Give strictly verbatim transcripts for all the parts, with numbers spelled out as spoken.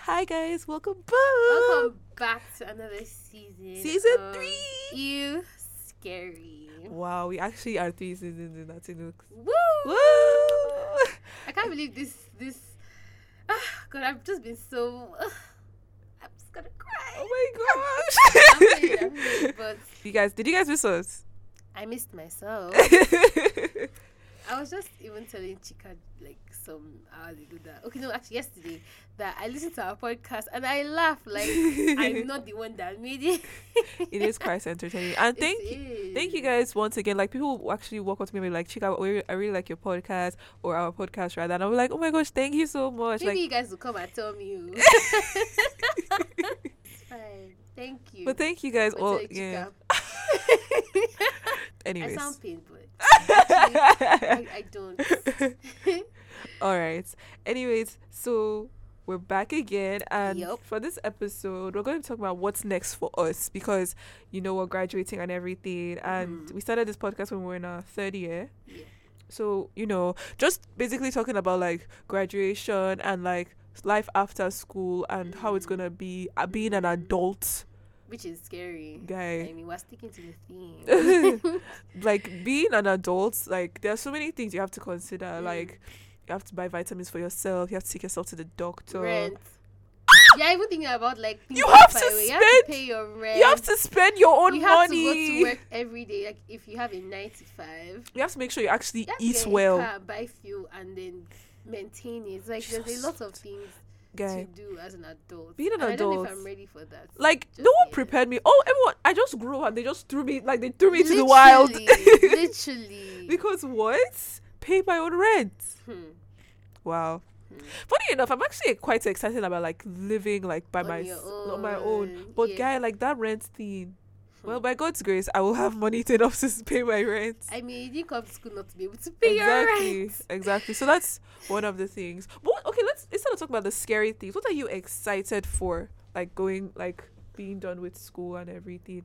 Hi guys, welcome back. Welcome back to another season. Season of three. You scary. Wow, we actually are three seasons in that looks. Woo! Woo! I can't believe this. This. Ah, God, I've just been so. Uh, I'm just gonna cry. Oh my I'm gosh. really, I'm really, but you guys, did you guys miss us? I missed myself. I was just even telling Chika like some hours ago that okay no actually yesterday that I listened to our podcast and I laughed like I'm not the one that made it. It is quite entertaining, and It thank is. thank you guys once again. Like people will actually walk up to me and be like, Chika, we- I really like your podcast or our podcast rather, and I'm like, oh my gosh, thank you so much. Maybe like, you guys will come and tell me. You. It's fine. Thank you. but thank you guys But all. tell Yeah. Chika. Anyways. I sound pain, but actually, I, I don't. All right. Anyways, so we're back again, and Yup. for this episode, we're going to talk about what's next for us because you know we're graduating and everything, and Mhm. we started this podcast when we were in our third year. Yeah. So you know, just basically talking about like graduation and like life after school and how it's gonna be uh, being an adult Which is scary. guy. I mean, we're sticking to the theme. Like being an adult, like there are so many things you have to consider. Mm. Like you have to buy vitamins for yourself. You have to take yourself to the doctor. Rent. Yeah, even thinking about like things You like have to by the way, You have spend- to pay your rent. You have to spend your own You have money. to go to work every day. Like if you have a nine to five, You have to make sure you actually you have to eat get a well, car, buy fuel, and then maintain it. It's like there's Jesus. a lot of things guy. to do as an adult. Being an and I don't know if adult. I'm ready for that. Like Just no one yet. prepared me. Oh, everyone! I just grew up and they just threw me like they threw me to the wild. Literally, Literally. Because what? Pay my own rent. Hmm. Wow. Hmm. Funny enough, I'm actually quite excited about like living like by On my your s- on my own. own, But yeah. guy, like that rent thing. Hmm. Well, by God's grace, I will have money to enough to pay my rent. I mean, you didn't come to school not to be able to pay your Exactly, rent. exactly. So that's one of the things. But what- okay, let's instead of talking about the scary things, what are you excited for? Like going, like being done with school and everything.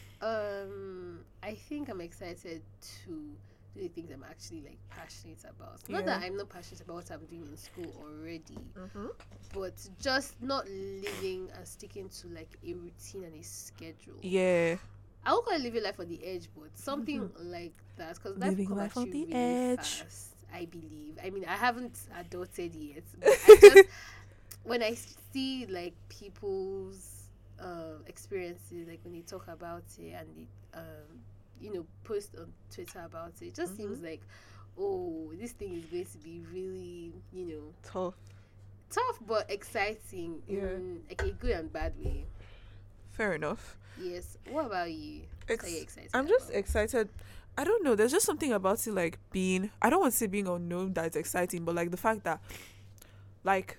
Um, I think I'm excited to do the things I'm actually like passionate about. Not Yeah. that I'm not passionate about what I'm doing in school already, Mm-hmm. but just not living and sticking to like a routine and a schedule. Yeah, I won't call it living life on the edge, but something like that because life Living will come life at on you the really edge. fast. I believe. I mean, I haven't adulted yet, but I just when I see like people's uh, experiences, like when they talk about it and they um, you know post on Twitter about it, it just Mhm. seems like oh, this thing is going to be really you know tough. tough but exciting Yeah. in like a good and bad way. Fair enough. Yes. What about you? Ex- What are you excited I'm just about? excited. I don't know. There's just something about it, like being. I don't want to say being unknown that is exciting, but like the fact that, like,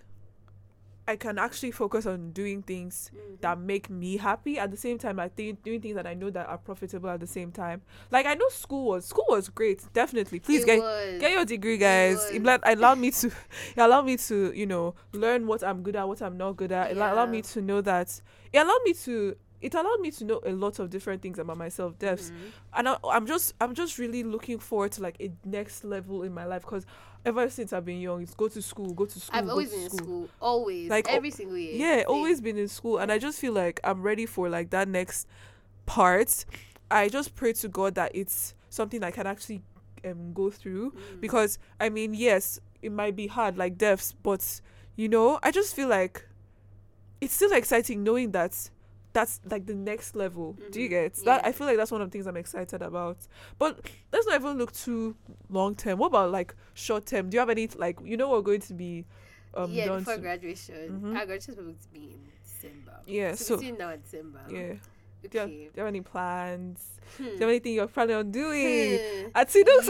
I can actually focus on doing things Mhm. that make me happy at the same time. I think doing things that I know that are profitable at the same time. Like I know school was school was great, definitely. Please It get was. get your degree, guys. was. It allow, allow me to, it allow me to, you know, learn what I'm good at, what I'm not good at. It allow Yeah. me to know that. It allowed me to. It allowed me to know a lot of different things about myself, devs, Mhm. and I, I'm just, I'm just really looking forward to like a next level in my life because ever since I've been young, it's go to school, go to school. I've go always to been in school. school. Always. Like, Every single year. Yeah, Same. always been in school, and I just feel like I'm ready for like that next part. I just pray to God that it's something I can actually um go through Mm. because I mean, yes, it might be hard like deaths, but you know, I just feel like it's still exciting knowing that that's like the next level. Do you Mhm. get that? Yeah. I feel like that's one of the things I'm excited about. But let's not even look too long term. What about like short term? Do you have any like you know we're going to be um yeah, done before soon? graduation. Mhm. Our graduation is supposed to be in December. Yeah, So, so between now and December. yeah. Do you, have, do Okay. you have any plans? Hmm. Do you have anything you're planning on doing? Hmm. At Siduk's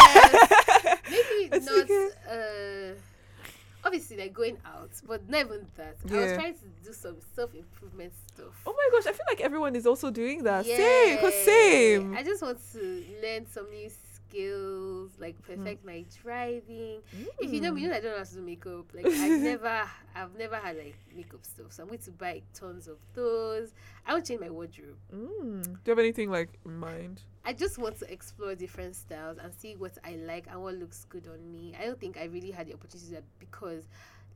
Yes. Maybe It's not. okay. Uh, obviously, like going out, but not even that. I was Yeah. trying to do some self improvement stuff. Oh my gosh, I feel like everyone is also doing that. Same, cause Yeah. same. I just want to learn some new skills, like perfect my driving. If you know me, you know I don't know how to do makeup. Like I've never, I've never had like makeup stuff. So I'm going to buy tons of those. I want to change my wardrobe. Mm. Do you have anything like in mind? I just want to explore different styles and see what I like and what looks good on me. I don't think I really had the opportunity to do that because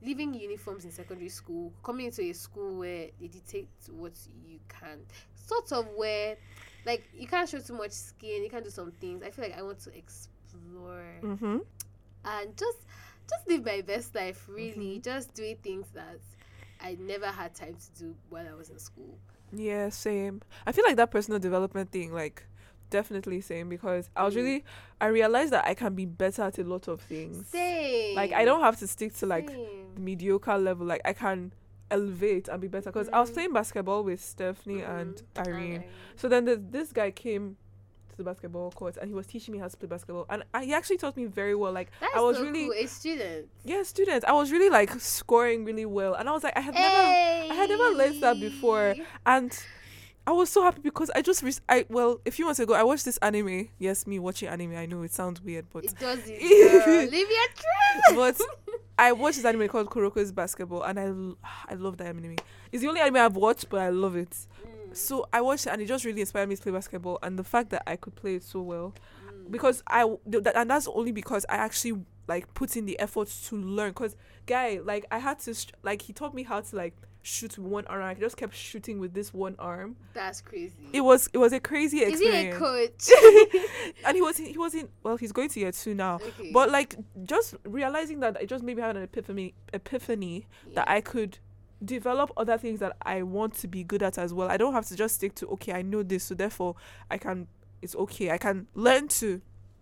leaving uniforms in secondary school, coming into a school where they dictate what you can, sort of where, like, you can't show too much skin, you can't do some things. I feel like I want to explore Mm-hmm. and just just live my best life, really. Mm-hmm. Just doing things that I never had time to do while I was in school. Yeah, same. I feel like that personal development thing, like, definitely same, because I was Mm. really, I realized that I can be better at a lot of things. Same. Like, I don't have to stick to, like, Same. the mediocre level. Like, I can elevate and be better. Because I was Mhm. playing basketball with Stephanie and Mhm. Irene. Irene. So then the, this guy came to the basketball court and he was teaching me how to play basketball. And I, he actually taught me very well. Like, That's I was so really, cool. A student. yeah, student. I was really, like, scoring really well. And I was like, I had never, I had never learned that before. And I was so happy because I just, re- I well, a few months ago, I watched this anime. Yes, me watching anime. I know it sounds weird, but It does it, girl. Live your truth. but I watched this anime called Kuroko's Basketball, and I, l- I love that anime. It's the only anime I've watched, but I love it. Mm, So I watched it, and it just really inspired me to play basketball, and the fact that I could play it so well, mm. because I, w- th- that- and that's only because I actually like put in the efforts to learn. Cause guy, like I had to, sh- like he taught me how to like shoot with one arm. I just kept shooting with this one arm. That's crazy. It was, it was a crazy Is he experience. a coach? And he was, he was in. Well, he's going to year two now. Okay. But like just realizing that it just made me have an epiphany epiphany that Yeah. I could develop other things that I want to be good at as well. I don't have to just stick to, okay, I know this, so therefore I can, it's okay. I can learn to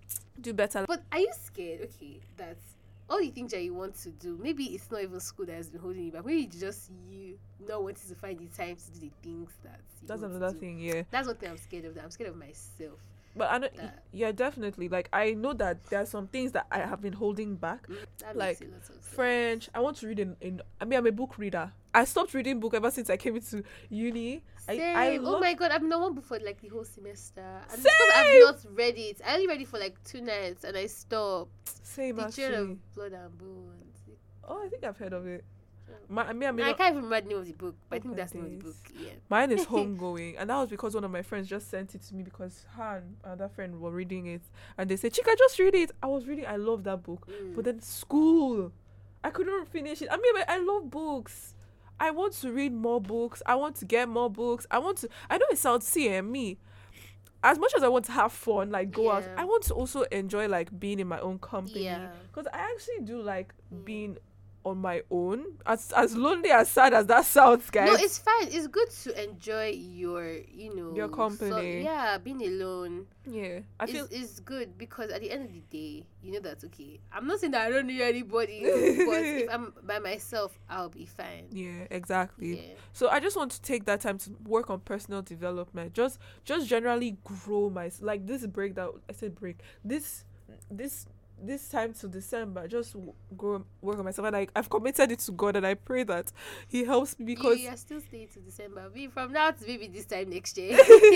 do better. But are you scared? Okay, that all the things that you want to do, maybe it's not even school that has been holding you back. Maybe it's just you not wanting to find the time to do the things that you That's want to another do. thing, yeah. That's one thing I'm scared of. That I'm scared of myself. But I know, That- yeah, definitely. Like I know that there are some things that I have been holding back. Mm, that Like, makes a lot of sense. French. I want to read in, in. I mean, I'm a book reader. I stopped reading book ever since I came into uni. I, Same. I oh love, my god, I've not one book for like the whole semester. And Same. because I've not read it. I only read it for like two nights and I stopped. same The Trail actually. of Blood and Bones. Oh, I think I've heard of it. My, I mean, I mean, I can't even remember the name of the book, but I Oh think my that's the name of the book. days. Yeah. mine is Homegoing, and that was because one of my friends just sent it to me because her and another friend were reading it, and they said, "Chika, just read it." I was reading. I love that book, Mm. but then school, I couldn't finish it. I mean, I love books. I want to read more books. I want to get more books. I want to. I know it sounds see eh, me. As much as I want to have fun, like go out, Yeah. I want to also enjoy like being in my own company. Yeah. Because I actually do like Mm. being on my own. As as lonely as sad as that sounds, guys. No, it's fine. It's good to enjoy your, you know, Your So, company. yeah, being alone yeah. I feel is, is good because at the end of the day, you know that's okay. I'm not saying that I don't need anybody, but if I'm by myself, I'll be fine. yeah, exactly. Yeah. So I just want to take that time to work on personal development. Just just generally grow my like this break that I said break. This this this time to December, just w- grow work on myself, and I I've committed it to God, and I pray that He helps me because you, you are still staying to December. Me from now to maybe this time next year.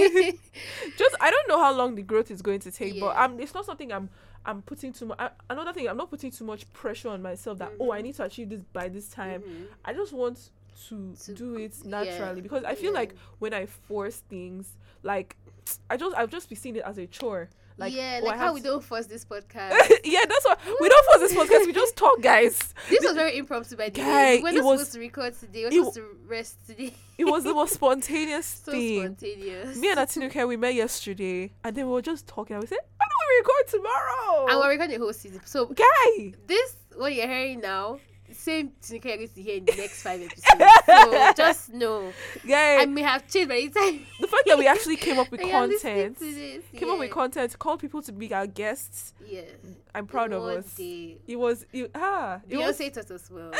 just I don't know how long the growth is going to take, but Yeah. um, it's not something I'm I'm putting too much. Another thing, I'm not putting too much pressure on myself that oh I Mhm. need to achieve this by this time. Mhm. I just want to, To do it yeah, naturally because I feel yeah. like when I force things, like I just I've just be seeing it as a chore. Like yeah, oh, I like how have we to- don't force this podcast. yeah, that's why we don't force this podcast. We just talk, guys. This was very impromptu by the Guy, way. We were it not was- supposed to record today. We it were supposed to rest today. It was the most spontaneous So thing. spontaneous. Me and Atinuke, we met yesterday, and then we were just talking. And we said, "Why don't we record tomorrow?" And we're recording the whole season. So Guy, this what you're hearing now, same Tinuke you're going to hear in the next five episodes. So just know guy, I may have changed by the time the fact that we actually came up with I am listening content, to this. came up with yeah. content, called people to be our guests. Yeah. I'm proud of One us. day. It was, it, ah, it was, Beyonce taught us well.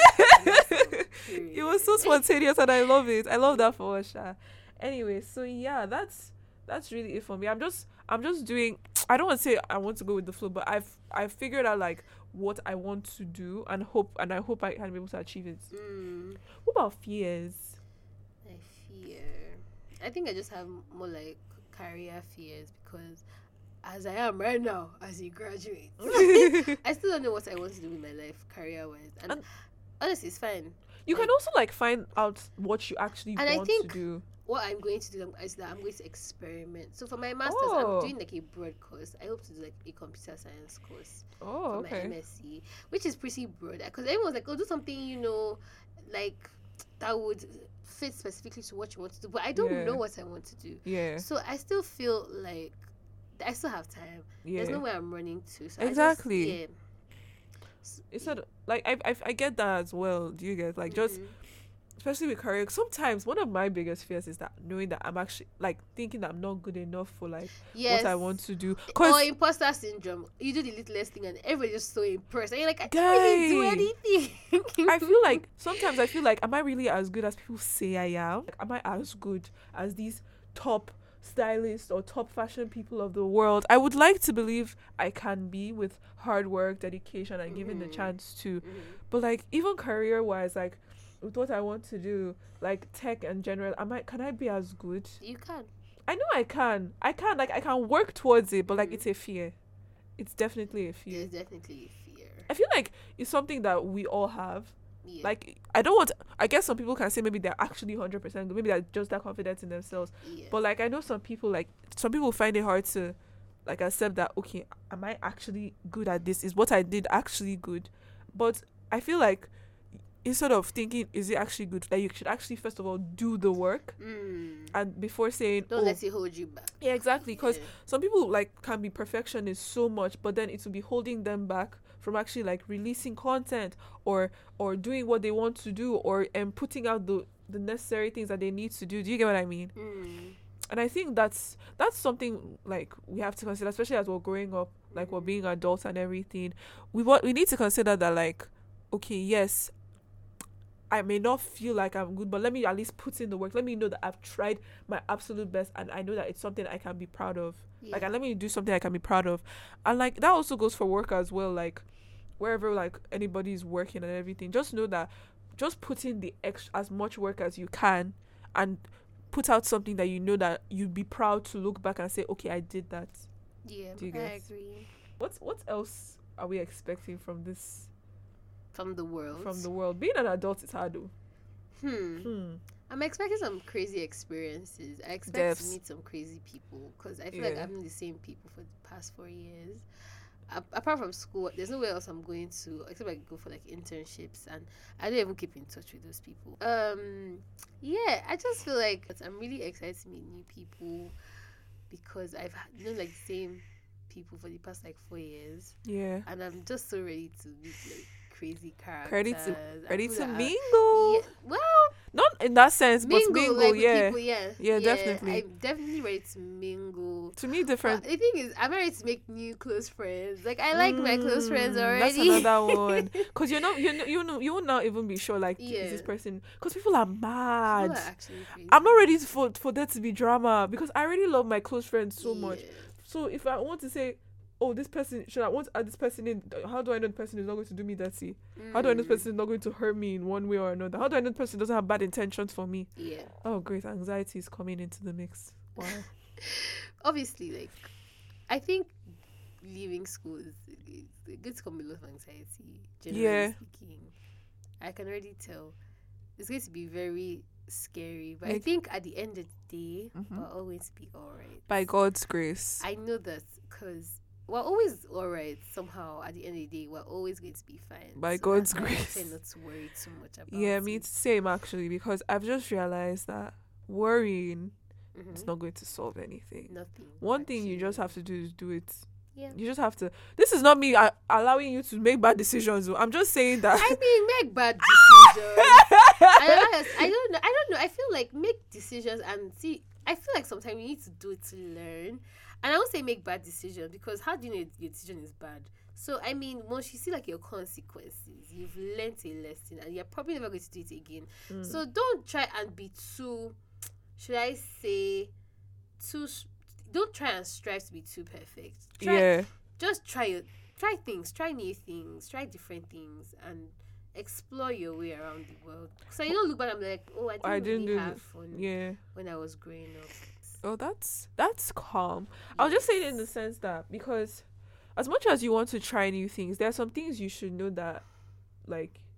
it was so spontaneous, and I love it. I love that for us. Sha. Anyway, so yeah, that's that's really it for me. I'm just I'm just doing. I don't want to say I want to go with the flow, but I've I've figured out like what I want to do and hope and I hope I can be able to achieve it. Mm, What about fears? I fear. I think I just have more like career fears because as I am right now, as a graduate, I still don't know what I want to do with my life career wise. And, And- honestly, it's fine. You can Like- also like find out what you actually And I want think- to do. what I'm going to do is that I'm going to experiment. So for my masters, Oh. I'm doing like a broad course. I hope to do like a computer science course Oh, for my okay. M S c, which is pretty broad. Because everyone was like, "Oh, do something you know, like that would fit specifically to what you want to do." But I don't Yeah. know what I want to do, Yeah. so I still feel like I still have time. Yeah. There's nowhere I'm running to. So Exactly. I just, yeah. It's not like I, I I get that as well. Do you get like just Mhm. especially with career? Sometimes one of my biggest fears is that knowing that I'm actually like thinking that I'm not good enough for like Yes. what I want to do. Or Cause imposter syndrome. You do the littlest thing and everybody's just so impressed. And you're like, I can't really do Guy. anything. I feel like sometimes I feel like am I really as good as people say I am? Like, am I as good as these top stylists or top fashion people of the world? I would like to believe I can be with hard work, dedication, and given the Mhm. chance to. Mhm. But like even career wise, like with what I want to do, like tech and general, am I can I be as good? You can. I know I can. I can like I can work towards it, but like Mhm. it's a fear. It's definitely a fear. There's definitely fear. I feel like it's something that we all have. Yeah. Like I don't want. I guess some people can say maybe they're actually hundred percent good. Maybe they're just that confident in themselves. yeah. But like I know some people like some people find it hard to like accept that okay, am I actually good at this? Is what I did actually good? But I feel like instead of thinking is it actually good, that you should actually first of all do the work Mm. and before saying Don't oh let it hold you back. yeah exactly because Yeah. some people like can be perfectionists so much, but then it will be holding them back from actually like releasing content or or doing what they want to do or and putting out the the necessary things that they need to do. Do you get what I mean? Mm. And I think that's that's something like we have to consider, especially as we're growing up, like we're Mhm. being adults and everything. We want we need to consider that like, okay, yes, I may not feel like I'm good, but let me at least put in the work. Let me know that I've tried my absolute best and I know that it's something I can be proud of. Yeah. Like, and let me do something I can be proud of. And like that also goes for work as well. Like wherever like anybody's working and everything, just know that just put in the extra as much work as you can and put out something that you know that you'd be proud to look back and say, okay, I did that. Yeah, Do you I get- agree. What's what else are we expecting from this From the world. from the world? Being an adult is hard though. Hmm. Hmm. I'm expecting some crazy experiences. I expect Deaths. to meet some crazy people because I feel like Yeah. I've known the same people for the past four years. A- apart from school, there's nowhere else I'm going to except I go for like internships, and I don't even keep in touch with those people. Um, yeah, I just feel like I'm really excited to meet new people because I've had- known like the same people for the past like four years, Yeah. and I'm just so ready to meet like crazy characters. Ready to and ready people to that are- mingle. Yeah, well, Not in that sense, mingle, but mingle, like with yeah. people, yeah, Yeah, definitely. I'm definitely ready to mingle. To me, But different. the thing is, I'm ready to make new close friends. Like I like my close friends Mm, already. That's another one. Cause you know, you know, you know, you will not even be sure. Like, is this Yeah. person? Cause people are People mad. are actually crazy. I'm not ready for for there to be drama because I already love my close friends so much. Yeah. So if I want to say, oh, this person should I want to add this person in? How do I know the person is not going to do me dirty? How do I know this Mm, person is not going to hurt me in one way or another? How do I know the person doesn't have bad intentions for me? Yeah. Oh, great, anxiety is coming into the mix. Wow. Obviously, like I think leaving school is it's going to come with a lot of anxiety. Generally Yeah. speaking, I can already tell it's going to be very scary. But I Like- think at the end of the day, Mhm. we're always be alright. By God's grace. I know that because we're always alright somehow. At the end of the day, we're always going to be fine. By So God's that's why I grace. tend not to worry too much about. Yeah, me it. same actually, because I've just realized that worrying Mhm. is not going to solve anything. Nothing. One thing you just actually. have to do is do it. Yeah. You just have to. This is not me uh, allowing you to make bad decisions. though. I'm just saying that. I mean, make bad decisions. I, don't know, I don't know. I don't know. I feel like make decisions and see. I feel like sometimes you need to do it to learn. And I won't say make bad decisions because how do you know your decision is bad? So I mean, once you see like your consequences, you've learned a lesson, and you're probably never going to do it again. Mm. So don't try and be too. Should I say, too? s- Don't try and strive to be too perfect. Try, yeah, just try it. Try things. Try new things. Try different things, and explore your way around the world. So you don't look back and be like, oh, I didn't, I didn't really do have th- fun yeah. when I was growing up. Oh, that's that's calm. I was just saying it in the sense that because as much as you want to try new things, there are some things you should know that like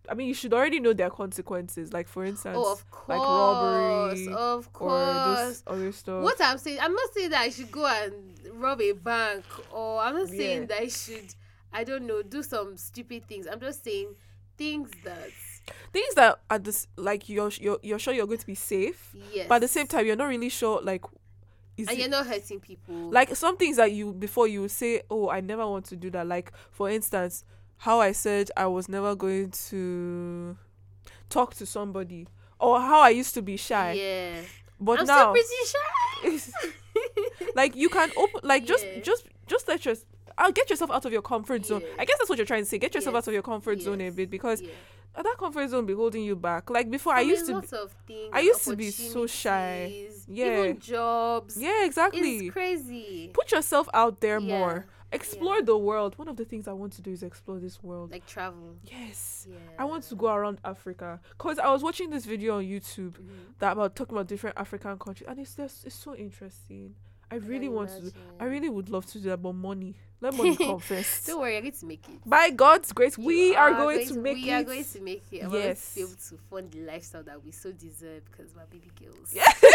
I mean, you should already know their consequences. Like, for instance, Oh, of course, like robbery, of or course. this other stuff. What I'm saying, I'm not saying that I should go and rob a bank, or I'm not saying Yeah. that I should, I don't know, do some stupid things. I'm just saying things that, Things that are this like you're you're you're sure you're going to be safe, yes, but at the same time you're not really sure. Like, is and it, you're not hurting people. like some things that you before you would say, oh, I never want to do that. Like, for instance, how I said I was never going to talk to somebody, or how I used to be shy. Yeah, But I'm now, still pretty shy. like, you can open, like, just Yeah. just just let your I'll get yourself out of your comfort zone. Yeah. I guess that's what you're trying to say. Get yourself Yes. out of your comfort zone a Yes. bit, because Yeah. that comfort zone be holding you back. Like before, I So used there's to. lots of things, I used to be so shy. opportunities, Yeah. even jobs. Yeah, exactly. It's crazy. Put yourself out there Yeah. more. Explore Yeah. the world. One of the things I want to do is explore this world. Like travel. Yes. Yeah. I want to go around Africa, because I was watching this video on YouTube Mhm. that about talking about different African countries, and it's just it's so interesting. I really can want to. Do, I imagine. really would love to do that, but money. Let money come first. Don't worry, I'm going to make it. By God's grace, You we are, going, to make we it. are going to make it. I want Yes. to be able to fund the lifestyle that we so deserve because we're baby girls.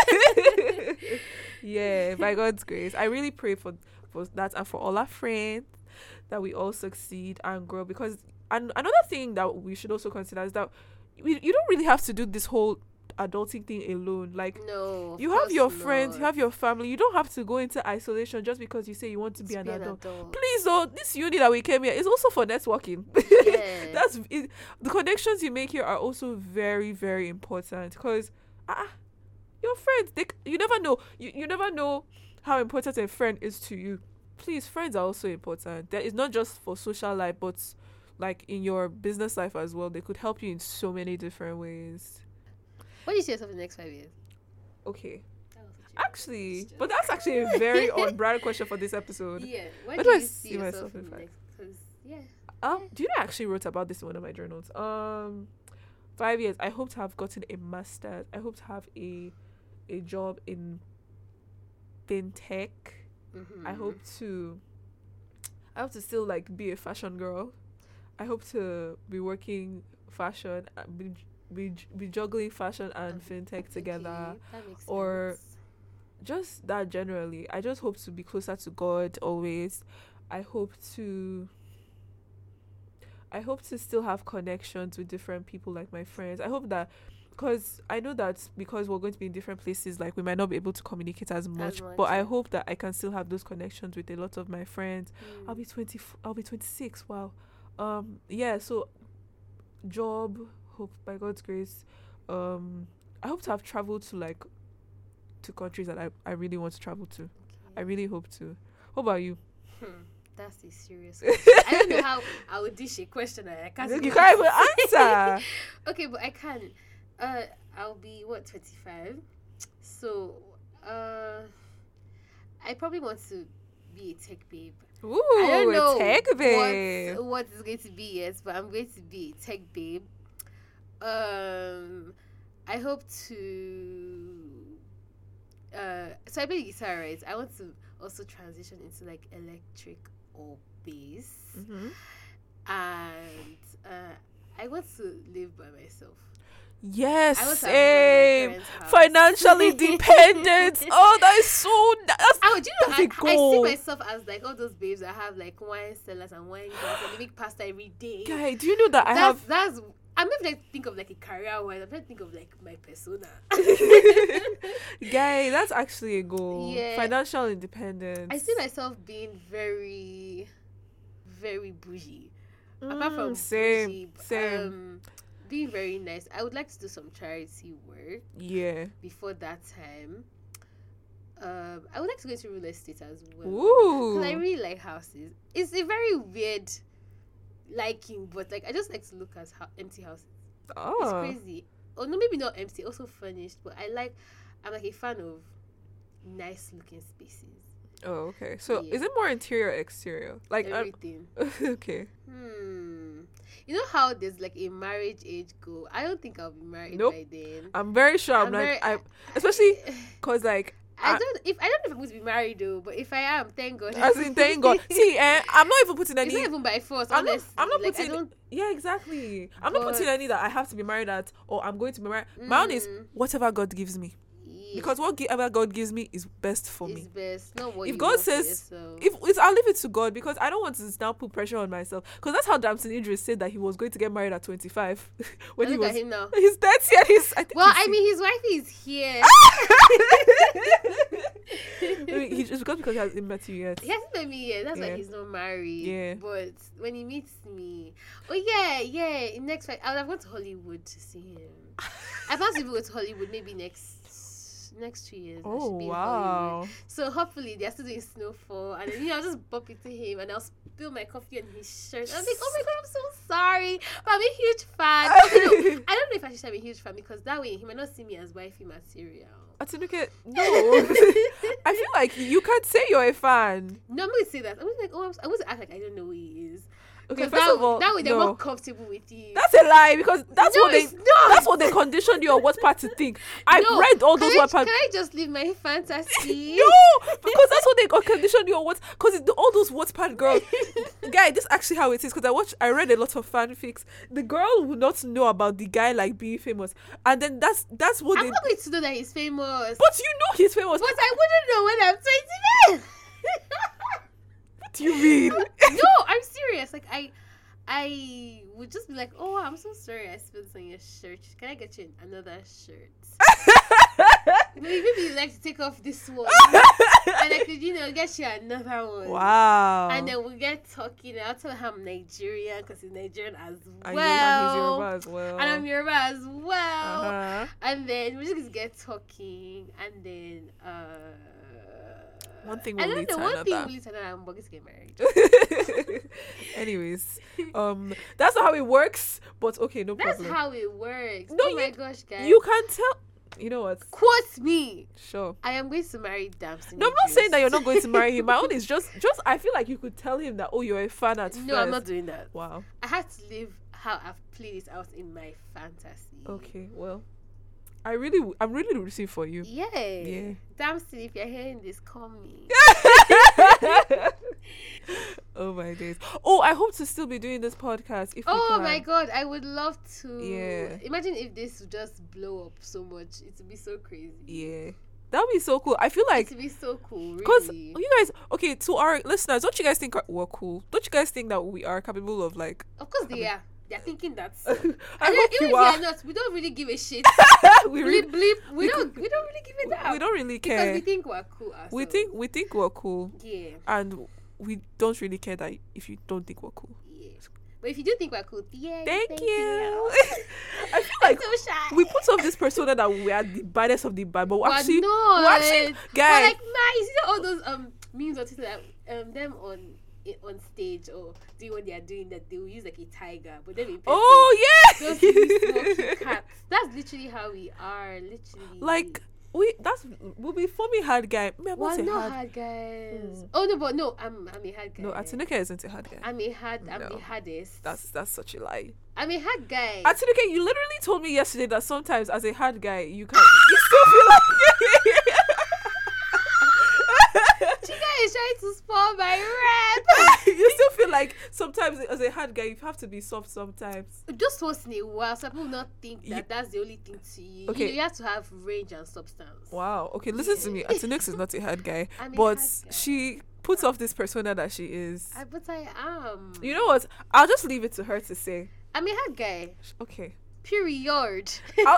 Yeah, by God's grace, I really pray for for that and for all our friends, that we all succeed and grow. Because and another thing that we should also consider is that we, you don't really have to do this whole adulting thing alone. Like, No. of you have course your friends, you not. have your family. You don't have to go into isolation just because you say you want to be To an be an adult. adult. Please, though, this uni that we came here is also for networking. Yeah. That's it, the connections you make here are also very, very important, because ah, your friends, they c- you never know, you, you never know how important a friend is to you. Please, friends are also important. That is not just for social life, but like in your business life as well. They could help you in so many different ways. What do you see yourself in the next five years? Okay, That was such a actually, question. but that's actually a very on-brand question for this episode. Yeah. Where Where do do I you see see yourself myself in in the five? next? Because yeah. Um, do you know I actually wrote about this in one of my journals? Um, five years. I hope to have gotten a master's. I hope to have a a job in fintech. Mm-hmm. I hope to. I hope to still like be a fashion girl. I hope to be working fashion, uh, be be, be juggling fashion and fintech together. Okay, that makes or- sense. Just that generally. I just hope to be closer to God always. I hope to. I hope to still have connections with different people, like my friends. I hope that, because I know that because we're going to be in different places, like we might not be able to communicate as much. much, but I yeah. hope that I can still have those connections with a lot of my friends. Mm. I'll be twenty. I'll be twenty-six. Wow. Um. Yeah. So, job. Hope by God's grace. Um. I hope to have traveled to like, to countries that I I really want to travel to. I Okay. really hope to. What about you? Hmm, that's a serious question. I don't know how I would dish a question and I can't You even can't even answer. Okay, but I can. Uh, I'll be what twenty-five. So, uh, I probably want to be a tech babe. Ooh, I don't know a tech babe. What, what is going to be yet, but I'm going to be a tech babe. Um, I hope to. Uh, so I play guitar, right? I want to also transition into like electric or bass, Mhm. and uh, I want to live by myself. Yes, I want to have same. my parents' house. Financially dependent. Oh, that is so. That's, I would, you know, that's I, a I see goal. myself as like all those babes that have like wine cellars and wine glass and they make pasta every day. Guy, do you know that I that's have? that's. I'm not like think of like a career wise. I'm trying to think of like my persona. Guy, that's actually a goal. Yeah. Financial independence. I see myself being very, very bougie. Apart Mm, from same, bougie, same. um, being very nice. I would like to do some charity work Yeah. before that time. Um, I would like to go into real estate as well. Ooh. Because I really like houses. It's a very weird liking, but like I just like to look at ho- empty houses. It's Oh. crazy. Oh no, maybe not empty, also furnished. But I like. I'm like a fan of nice looking spaces. Oh, okay. So Yeah. is it more interior or exterior? Like, uh, Everything. okay. Hmm. You know how there's like a marriage age goal? I don't think I'll be married Nope. by then. I'm very sure I'm, I'm not. very- I, especially because like I I- don't if I don't know if I'm going to be married though, but if I am, thank God. As in, thank God. See, eh, I'm not even putting It's any. not even by force. I'm not. Honestly, I'm not like, putting. I don't. Yeah, exactly. I'm not putting But- any that I have to be married at or I'm going to be married. My own is Mm. whatever God gives me, Yeah, because whatever God gives me is best for it's me. best. Not what If you God want for says- yourself. If it's, I'll leave it to God, because I don't want to now put pressure on myself. Because that's how Damson Idris said that he was going to get married at twenty-five when And he look was. at him now. He's thirty and he's. I think Well, he's I mean, his wife is here. Maybe he just because because he has immaturity. He hasn't met me yet. That's Yeah. why he's not married. Yeah. But when he meets me, oh yeah, yeah. In next, I would have gone to Hollywood to see him. I plan to even go to Hollywood maybe next next two years. I Oh should be in Hollywood. wow! So hopefully they're still doing Snowfall, and then you know I'll just bump into him and I'll spill my coffee on his shirt. And I'm like, oh my god, I'm so sorry, but I'm a huge fan. You know, I don't know if I should say I'm a huge fan, because that way he might not see me as wifey material. Atinuke, no. I feel like you can't say you're a fan. No, I'm going to say that. I'm gonna like, oh, I'm, I'm going to act like I don't know who he is. Okay, 'Cause first that, of all, that way they're no. more comfortable with you. That's a lie, because that's No, what they it's not. that's what they conditioned you on what part to think. I've No, read all can those I, Wattpad. Can I just live my fantasy? No, because that's what they got conditioned you on what, because all those Wattpad girls. Guy, this is actually how it is, because I watched I read a lot of fanfics. The girl would not know about the guy like being famous, and then that's that's what I'm they. not going to know that he's famous. But you know he's famous. But I wouldn't know when I'm twenty-nine. What do you mean? No, I'm serious. Like I, I would just be like, oh, I'm so sorry I spilled this on your shirt. Can I get you another shirt? Maybe you like to take off this one, and I could, you know, get you another one. Wow. And then we'll get talking. I'll tell him I'm Nigerian because he's Nigerian as And well. you and he's Yoruba as well. And I'm Yoruba as well. Uh-huh. And then we just get talking, and then uh, One thing I will don't lead know. to One thing another. will lead to another. I'm going to get married. Anyways, um, that's not how it works. But okay, no That's problem. how it works. No, oh my you- gosh, guys! You can tell. You know what? Quote me. Sure. I am going to marry Damson. No, I'm not saying that you're not going to marry him. My own is just, just I feel like you could tell him that, oh, you're a fan at No, first. I'm not doing that. Wow. I had to live how I've played it out in my fantasy. Okay. Well, I really, w- I'm really rooting for you. Yeah. Yeah. Damson, if you're hearing this, call me. Oh my days. Oh, I hope to still be doing this podcast if we Oh can. my god, I would love to. Yeah. Imagine if this would just blow up so much. It would be so crazy. Yeah. That would be so cool. I feel like It would be so cool, because really. you guys, okay, to our listeners, don't you guys think we're cool? Don't you guys think that we are capable of like? Of course they are. They're thinking that. I And hope then even you if are. they are not, we don't really give a shit. we, bleep re- bleep. We, we don't. We don't really give it out. we don't really because care. we think we're cool. Ourselves. We think we think we're cool, Yeah. and we don't really care that if you don't think we're cool. Yeah. But if you do think we're cool, yeah. Thank, you. I feel like I'm so shy. we put off this persona that we are the baddest of the bad, but we're We're actually, not. we're actually, But guys. like, man, you see all those um memes on Twitter, that, um, them on i- on stage or doing what they are doing, that they will use like a tiger, but then in person, Oh yeah. those really smoky cats. That's literally how we are. Literally, Like we, that's will be for me hard guy. Me, I'm well, not a not hard. hard guys. Mm. Oh no, but no, I'm I'm a hard guy. No, Atinuke isn't a hard guy. I'm a hard. I'm No. the hardest. That's that's such a lie. I'm a hard guy. Atinuke, you literally told me yesterday that sometimes as a hard guy you can you still feel like Chica is trying to spoil my rap. you still feel like sometimes as a hard guy you have to be soft sometimes. Just once in a while, some people not think that You- that's the only thing to you. Okay. You, know, you have to have range and substance. Wow. Okay, listen to me. Atinux is not a hard guy, I'm a but hard guy. she puts off this persona that she is. I, but I am. You know what? I'll just leave it to her to say. I'm a hard guy. Okay. Period. I'll-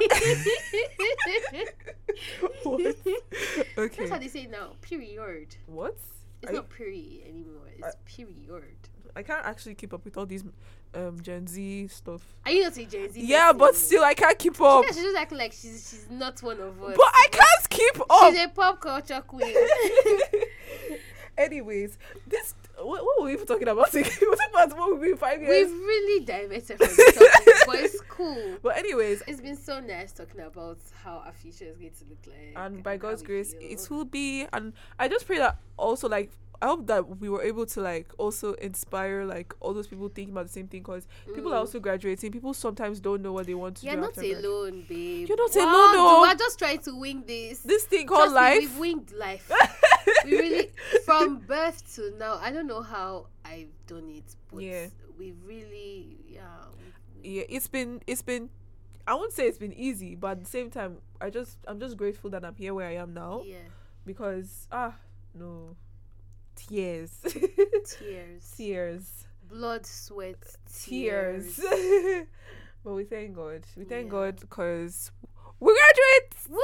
What? Okay. That's how they say it now. Period. What? It's Are not period anymore. It's period. I can't actually keep up with all these um Gen Z stuff. Are you not a Gen Z? Yeah, but person? still I can't keep up. Yeah, she just acting like she's she's not one of us. But I can't keep up. She's a pop culture queen. Anyways, this what, what were we even talking about? We're talking about what we'll be in five years. We've really diverted from the topic, but it's cool. But anyways, It's been so nice talking about how our future is going to look like. and by how God's we grace, feel. it will be. And I just pray that also like I hope that we were able to like also inspire like all those people thinking about the same thing, because mm. people are also graduating. People sometimes don't know what they want to You're do. You're not alone, babe. You're not wow, alone. No, we're just trying to wing this. This thing called Trust life. Me, we've winged life. We really, from birth to now. I don't know how I've done it, but yeah. we really, yeah. We, yeah, it's been, it's been. I won't say it's been easy, but at the same time, I just, I'm just grateful that I'm here where I am now. Yeah. Because ah, no, tears, tears, tears, blood, sweat, tears. tears. But we thank God. We thank yeah. God because we graduate. Woo!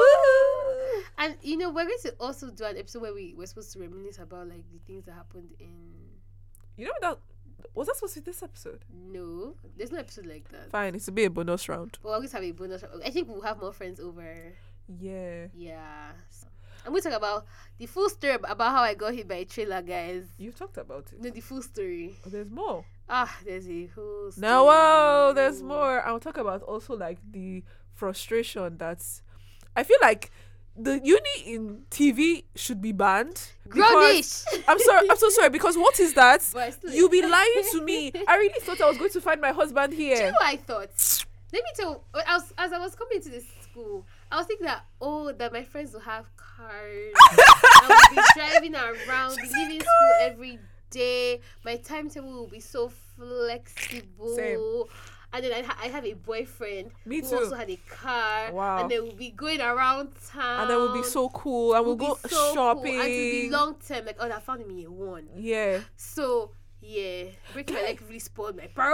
Woo! And you know, we're going to also do an episode where we we're supposed to reminisce about like the things that happened in. You know that. Was that supposed to be this episode? No, there's no episode like that. Fine, it's to be a bonus round. We'll always have a bonus round. I think we'll have more friends over. Yeah. Yeah. So, I'm going to talk about the full story about how I got hit by a trailer, guys. You've talked about it. No, the full story. Oh, there's more. Ah, there's a whole story. No, whoa, there's more. I'll talk about also like the frustration that's. I feel like the uni in T V should be banned. Grownish. I'm sorry. I'm so sorry, because what is that? Still... You be lying to me. I really thought I was going to find my husband here. Do you know what I thought? Let me tell. I was, as I was coming to this school, I was thinking that oh, that my friends will have cars. I will be driving around, be leaving school every day. My timetable will be so flexible. Same. And then I, ha- I have a boyfriend Me who too. also had a car. Wow. And then we'll be going around town. And then we'll be so cool. And we'll, we'll go so shopping. Cool. And it'll be long term. Like, oh, I found him in year one. Yeah. So, yeah. Breaking my leg really spoiled my pearl.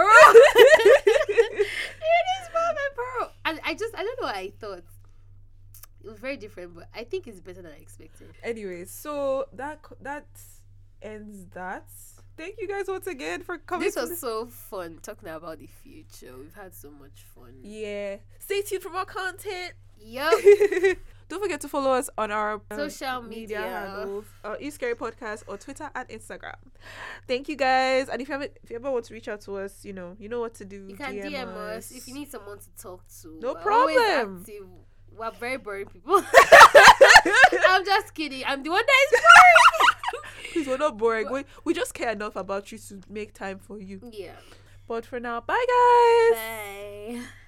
It really spoiled my pearl. And I just, I don't know what I thought. It was very different, but I think it's better than I expected. Anyway, so that that ends that. Thank you guys once again for coming. This was this. so fun talking about the future. We've had so much fun. Yeah. Stay tuned for more content. Yup. Don't forget to follow us on our um, social media, media handles, uh, eScary Podcast, or Twitter and Instagram. Thank you guys. And if you ever, if you ever want to reach out to us, you know, you know what to do. You can D M, D M us. us if you need someone to talk to. No We're problem. We're very boring people. I'm just kidding. I'm the one that is boring. Please, we're not boring. We, we just care enough about you to make time for you. Yeah. But for now, bye guys. Bye.